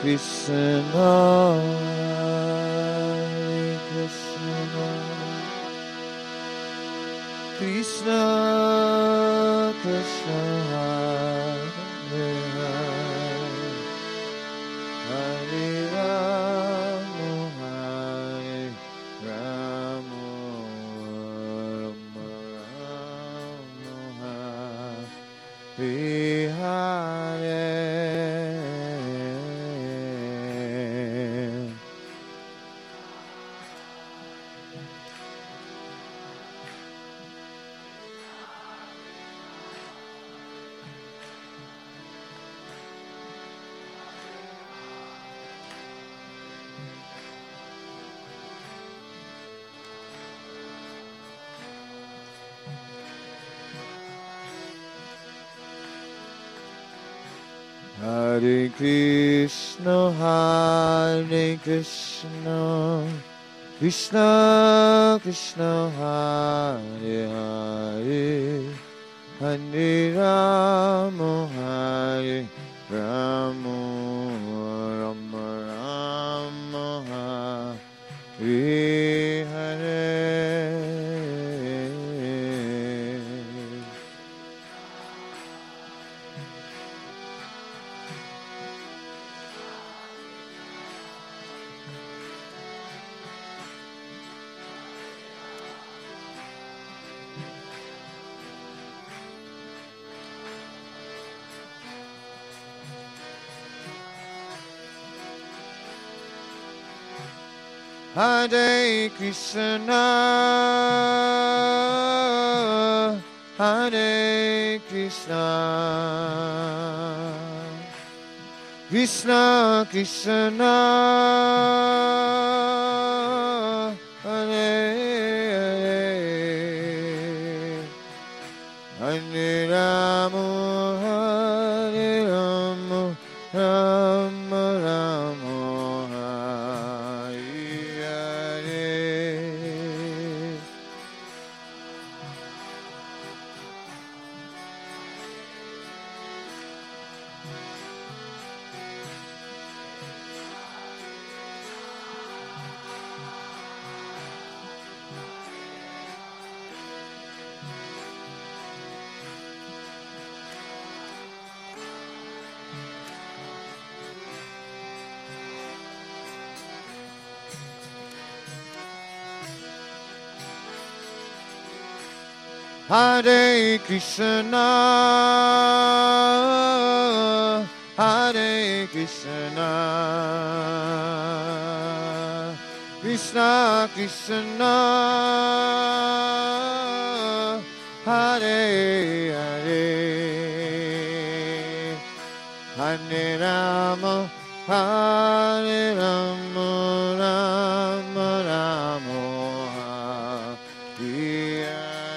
Krishna, Krishna Krishna, Hare Hare, Hare Rama, Hare Rama, Rama Rama, Hare Hare. Hare Krishna, Hare Krishna, Krishna Krishna, Hare Hare, Hare Rama, Hare Rama, Rama Rama, Hare Hare. Hare Krishna, Hare Krishna, Krishna Krishna, Hare Hare, Hare Rama, Hare Rama, Rama Rama, Hare Krishna, Hare Krishna, Krishna Krishna, Hare Hare, Hare Rama, Hare Rama, Rama Rama, Hare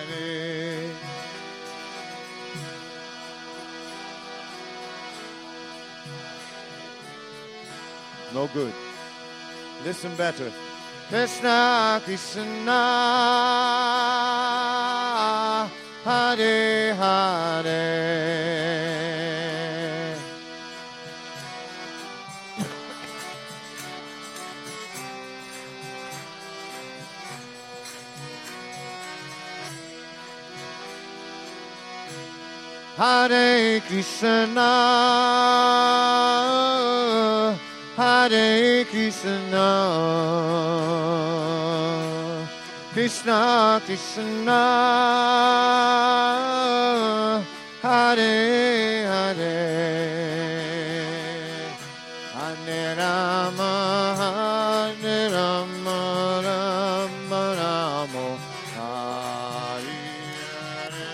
no good. Listen better. Krishna Krishna, Hare Hare, Hare Krishna, Hare Krishna, Krishna Krishna, Hare Hare, Hare Rama, Hare Rama, Rama Rama, Hare Hare.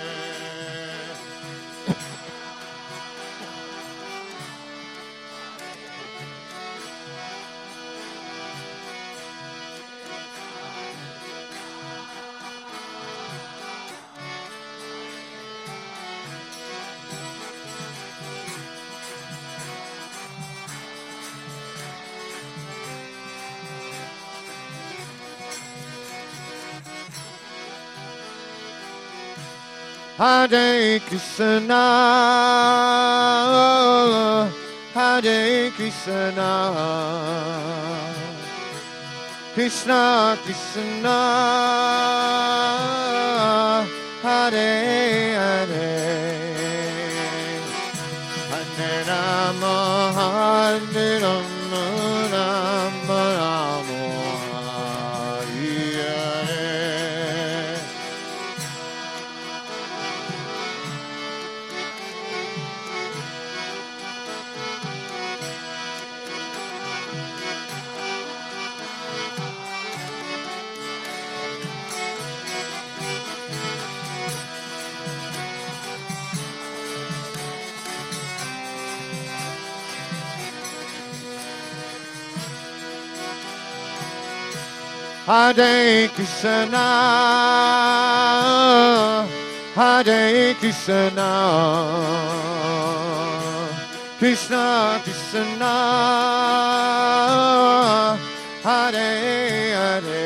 Hare Krishna, Hare Krishna, Krishna Krishna, Hare Hare, Hare Rama, Hare Rama, Rama Rama, Hare Hare. Hare Krishna, Hare Krishna, Krishna Krishna, Hare Hare,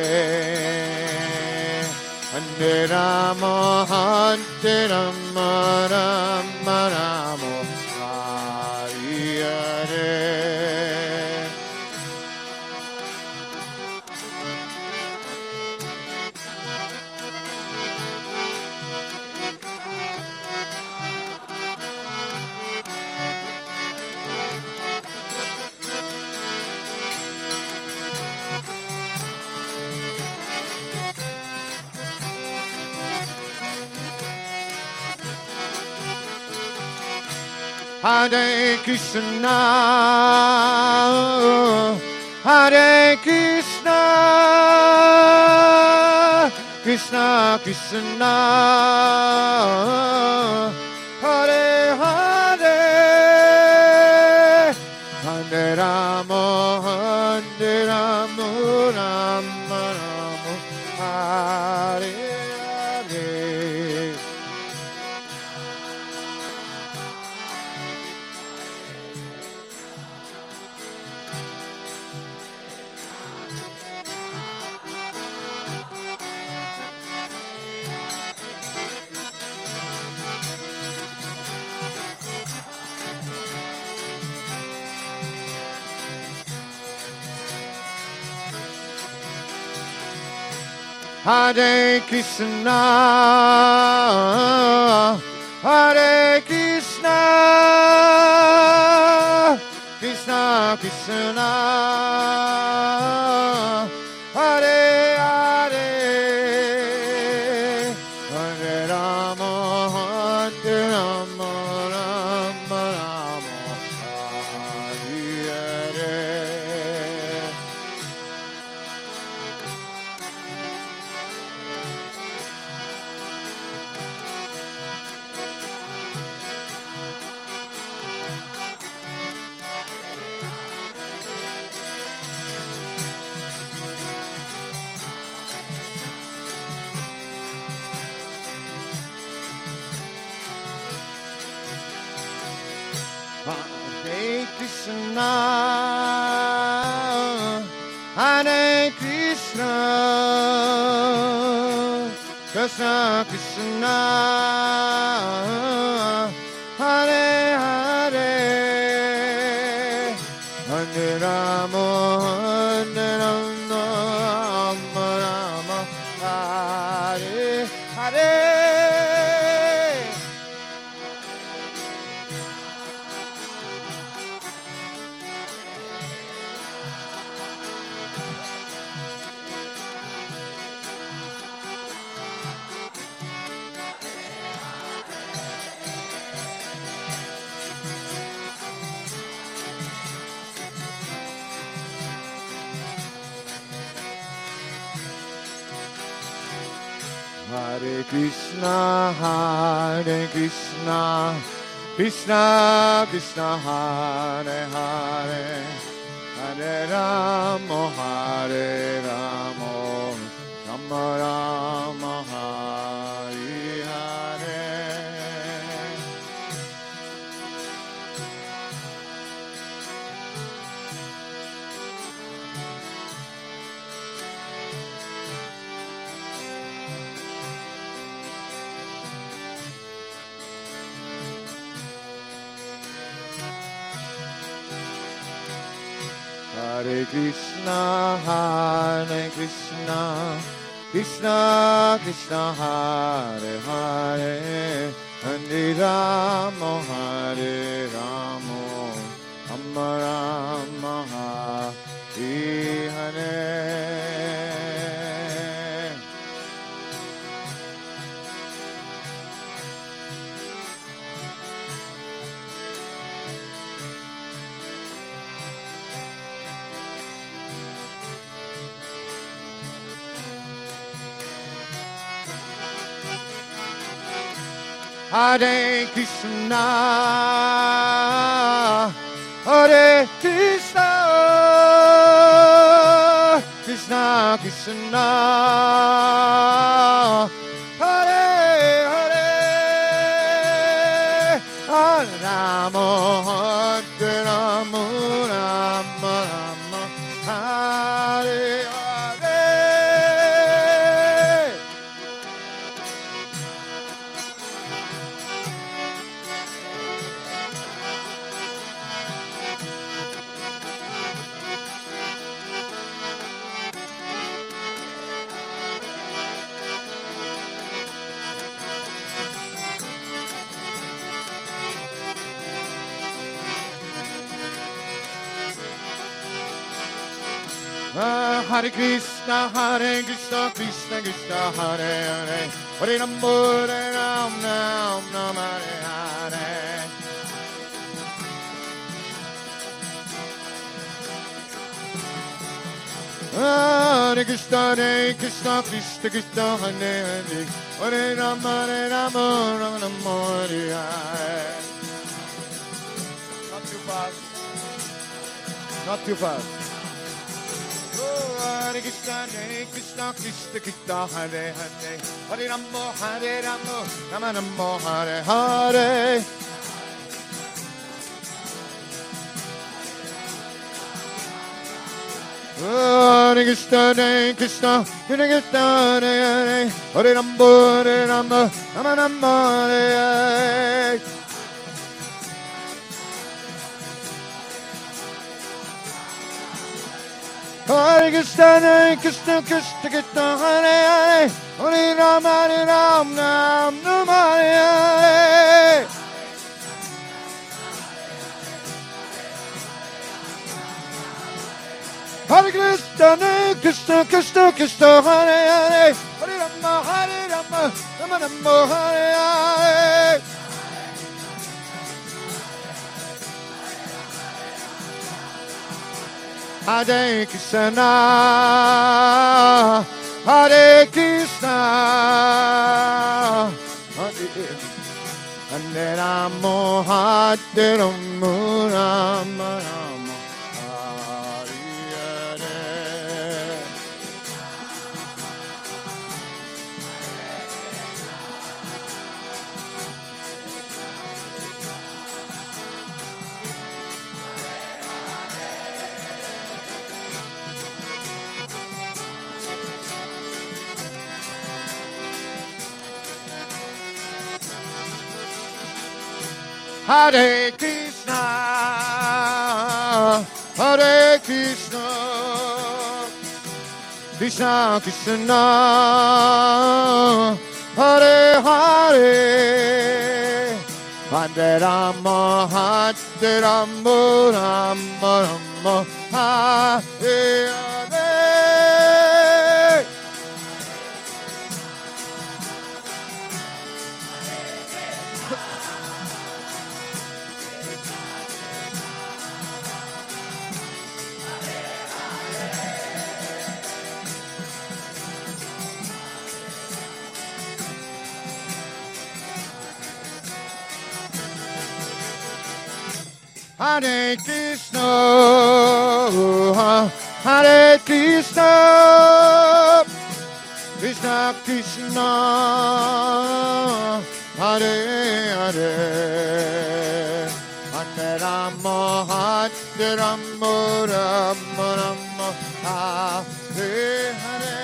Hare Rama, Hare Rama, Rama Rama, Hare Hare. Hare Krishna, Hare Krishna, Krishna Krishna, Hare Hare, Hare Rama, Hare Rama, Rama Rama, Hare Hare. Hare Krishna, Hare Krishna, Krishna Krishna, Hare Hare, Hare Rama, Hare Rama, Rama Rama, Hare Hare. Hare Krishna, Hare Krishna, Krishna Krishna, Hare Hare, Hare Rama, Hare Rama, Rama Rama, Hare Hare. Hare Krishna, Hare Krishna, Krishna Krishna, Hare Hare, Hare Rama, Hare Rama, Rama Rama, Hare Hare. Krishna, Krishna Krishna, Hare Hare, Hare Rama, Hare Rama, Rama Rama, Hare Hare. Hare Krishna, Hare Krishna, Krishna Krishna, Hare Hare, Hare Rama, Hare Rama, Rama Rama, Hare Hare. Hare Krishna, Krishna Krishna, Hare Hare, Hare Rama, Rama Rama, Hare Hare. Hare Krishna, Krishna Krishna, Hare Hare, Hare Rama, Rama Rama, Hare Hare. Not too fast. Not too fast. Hare Krishna, Krishna Krishna, Hare Hare, Hare Rama, Rama Rama, Hare Hare. Hare Krishna, Krishna Krishna, Hare Hare, Hare Rama, Rama Rama, Hare Hare. Hare Krishna, Krishna Krishna, Hare Hare, Hare Rama, Rama Rama, Hare Hare. Hare Krishna, Krishna Krishna, Hare Hare, Hare Rama, Rama Rama, Hare Hare. Hare Krishna, Hare Krishna, Hare Rama, Hare Rama, Rama Rama, Hare Hare. Hare Krishna, Hare Krishna, Krishna Krishna, Hare Hare, Hare Rama, Hare Rama, Rama Rama, Hare Hare. Hare Krishna, Hare Krishna, Krishna Krishna, Hare Hare, Hare Rama, Hare Rama, Rama Rama, Hare Hare.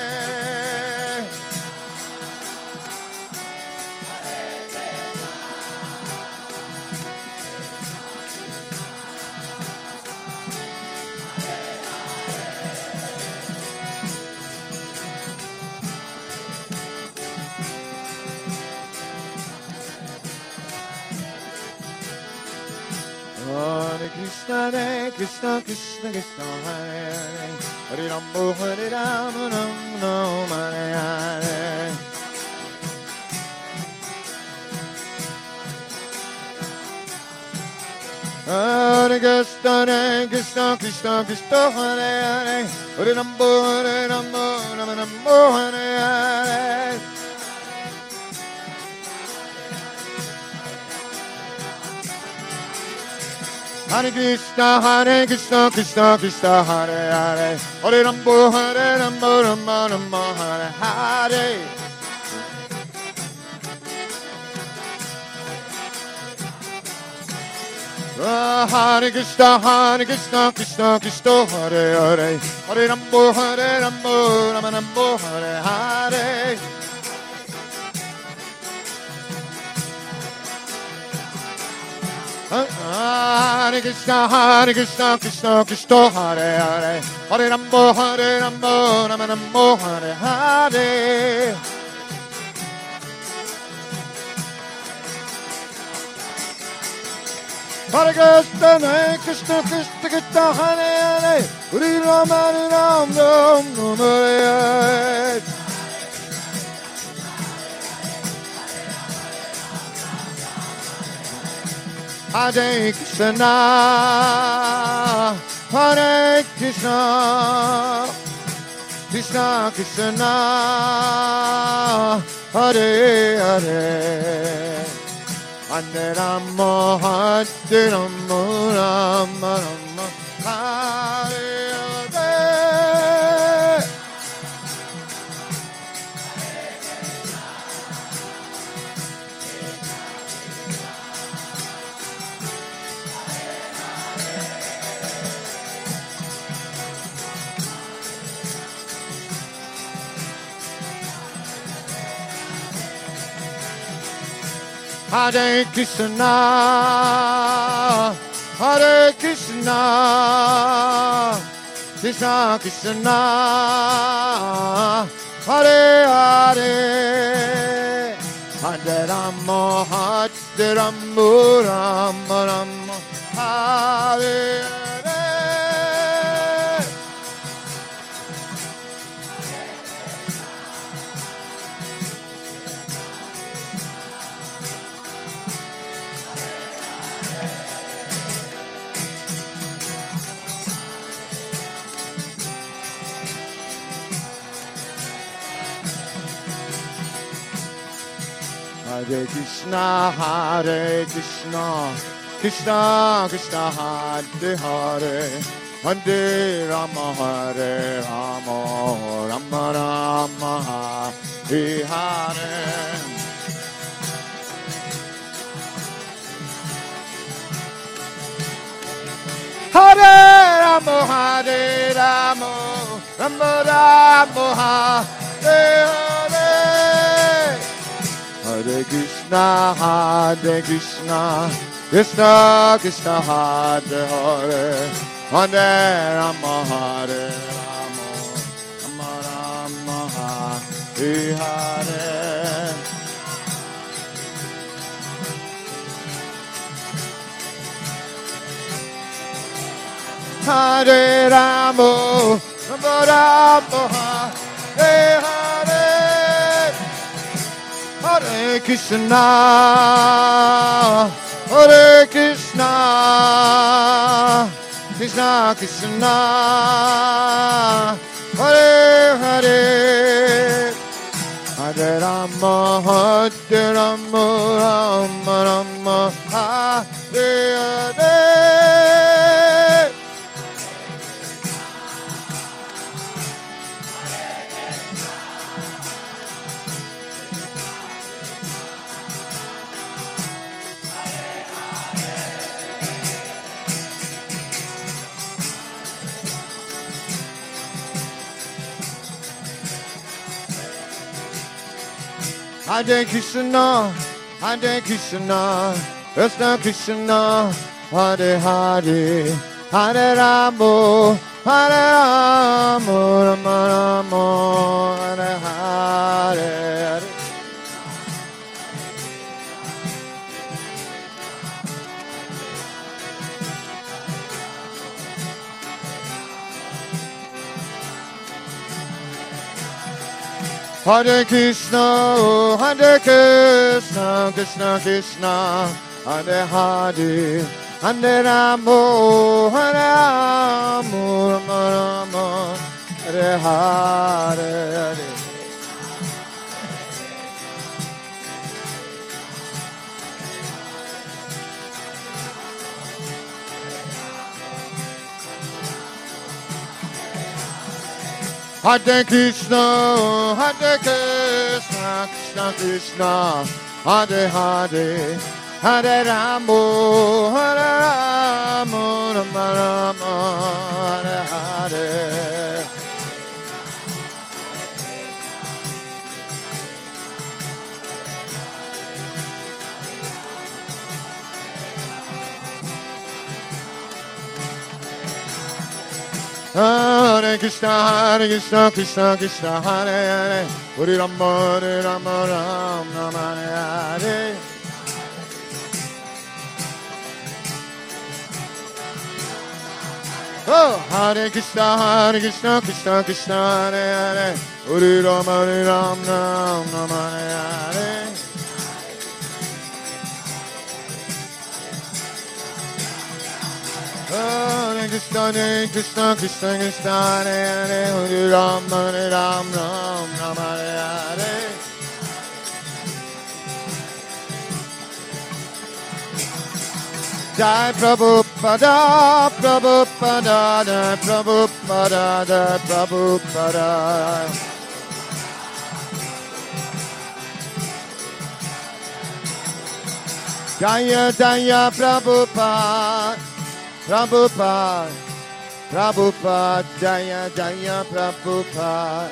Hare Krishna, Krishna Krishna, Hare Hare, Hare Rama, Hare Rama, Rama Rama, Hare Hare. Hare Krishna, Krishna Krishna, Hare Hare, Hare Rama, Rama Rama, Hare Hare. Hare Krishna, Krishna Krishna, Hare Hare, Hare Rama, Rama Rama, Hare Hare. Hare Krishna, Krishna Krishna, Hare Hare, Hare Rama, Rama Rama, Hare Hare. Hare Krishna, Krishna Krishna, Hare Hare, Hare Rama, Rama Rama, Hare Hare. Hare Krishna, Krishna Krishna, Hare Hare, Hare Rama, Rama Rama, Hare Hare. Hare Krishna, Hare Krishna, Krishna Krishna, Hare Hare, Hare Rama, Hare Rama, Rama Rama, Hare Hare. Hare Krishna, Hare Krishna, Krishna Krishna, Hare Hare, Hare Rama, Hare Rama, Rama Rama, Hare Hare. Hare Krishna, Hare Krishna, Krishna Krishna, Hare Hare, Hare Rama, Hare Rama, Rama Rama, Hare Hare. Hare Rama, Hare Rama, Rama Rama, Hare Hare. Hare Krishna, Hare Krishna, Krishna Krishna, Hare Hare, Hare Rama, Hare Rama, Rama Rama, Hare Hare. Hare Rama, Rama Rama, Hare Hare. Hare Krishna, Hare Krishna, Krishna Krishna, Hare Hare, Hare Rama, Hare Rama, Rama Rama, Hare Hare. Hare Krishna, Hare Krishna, Krishna Krishna, Hare Hare, Hare Rama, Hare Rama, Rama Rama, Hare Hare. Hare Krishna, Hare Krishna, Krishna Krishna, Hare Hare, Hare Rama, Hare Rama, Rama Rama, Hare Hare. Hare Krishna, Hare Krishna, Krishna Krishna, Hare Hare, Hare Rama, Hare Rama, Rama Rama, Hare Hare. Hare Krishna, Krishna Krishna, Hare Hare, Hare Rama, Rama Rama, Hare Hare. Oh, Hare Krishna, Krishna Krishna, Hare Hare, Hare Rama, Rama, Hare Hare. Hare Krishna, Krishna Krishna, Hare Hare, Hare Rama, Rama, Hare Hare. Jai Prabhupada, Prabhupada, Jai Prabhupada, Jai Prabhupada. Jaya Jaya Prabhupada, Prabhupada, Prabhupada, Jaya Jaya Prabhupada.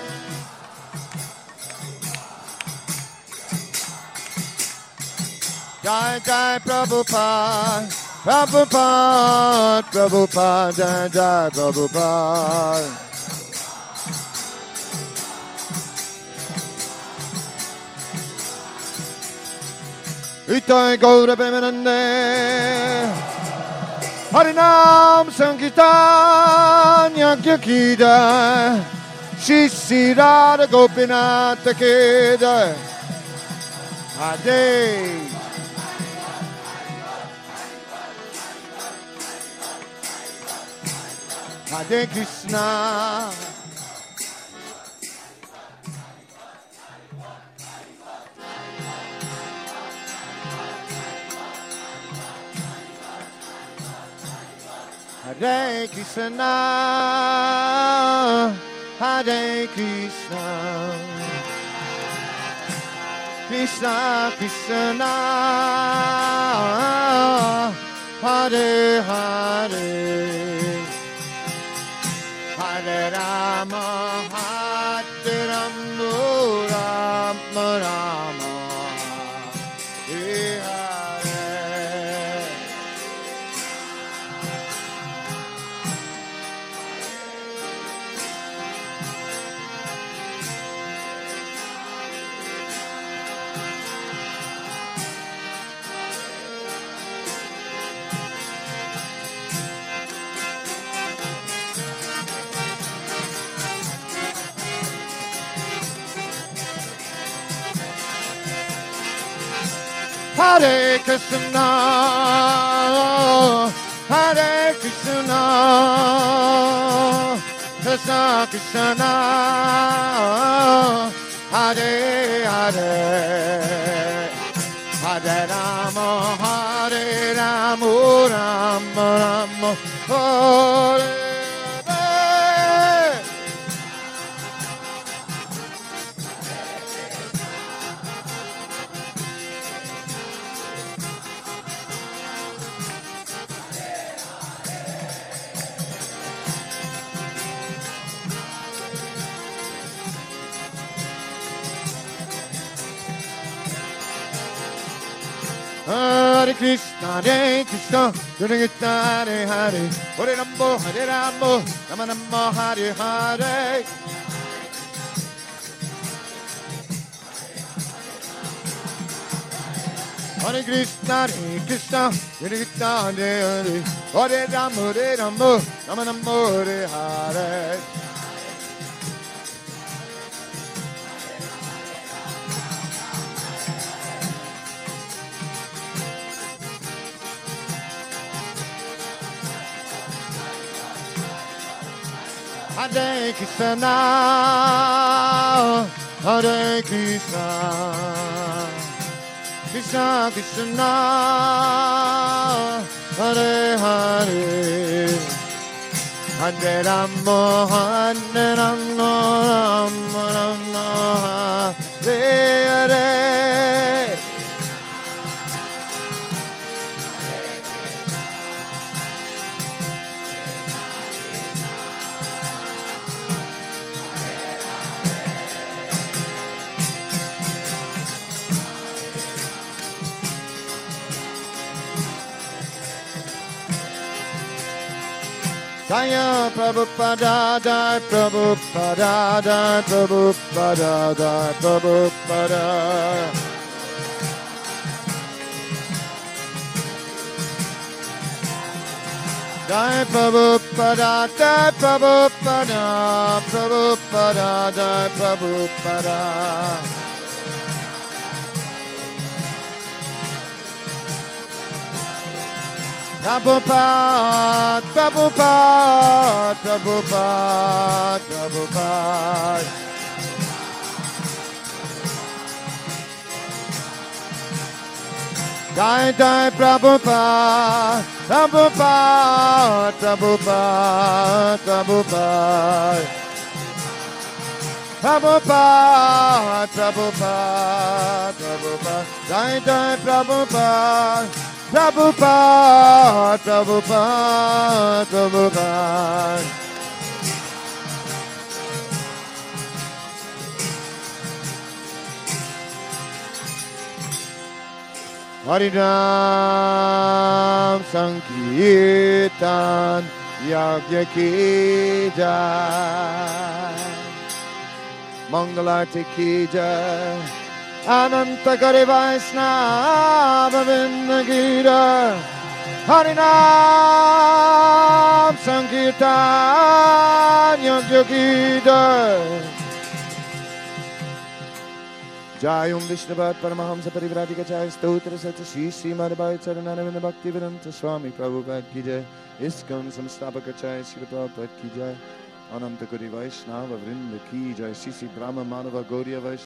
Jai Jai Prabhupada, Prabhupada, Prabhupada, Jai Jai Prabhupada. Itai Gaura Premanande, Harinam Sankirtan Yagya Ki Jai, Shri Shri Radha Gopinath Ki Jai. Hare Hare Krishna. Hare Krishna, Hare Krishna, Krishna Krishna, Hare Hare, Hare Rama, Hare Rama, Rama Rama, Hare Hare. Hare Krishna, Hare Krishna, Krishna Krishna, Hare Hare, Hare Rama, Hare Rama, Rama Rama, Hare Hare. Hare Krishna, Hare Krishna, Hare Krishna, Hare Hare, Hare Rama, Hare Rama, Rama Rama, Hare Hare. Hare Krishna, Hare Krishna, Hare Krishna, Hare Hare, Hare Rama, Rama Rama, Hare Hare. Hare Krishna, Hare Krishna, Krishna Krishna, Hare Hare, Hare Rama, Hare Rama, Rama Rama, Hare Hare. Jaya Prabhupada, Jai Prabhupada, Jai Prabhupada, Jai Prabhupada. Jai Prabhupada, Jai Prabhupada, Prabhupada, Jai Prabhupada. Prabhupada, Prabhupada, Prabhupada, Prabhupada. Jai Jai Prabhupada, Prabhupada, Prabhupada, Prabhupada. Prabhupada, Prabhupada, Prabhupada. Jai Jai Prabhupada. Prabhupada, Prabhupada, Prabhupada. Harinam Sankirtan Yagya Ki Jai, Mangalarti Ki Jai, Ananta Kare Vaishnava Vrinda Gita, Harinam Sankirtan Yagya Ki Jai. Jai Vishnupat Paramahamsa Parivrajika Jai Stotra Satya Shri Srimad Bhai Charanaravinda Bhakti Vedanta Swami Prabhupada Ki Jai, ISKCON Samstapaka Jai Srila Prabhupada Ki Jai, Ananta Kori Vaishnava Vrinda Ki Jai, Sisi Brahma Manava Gaudiya Vaishnava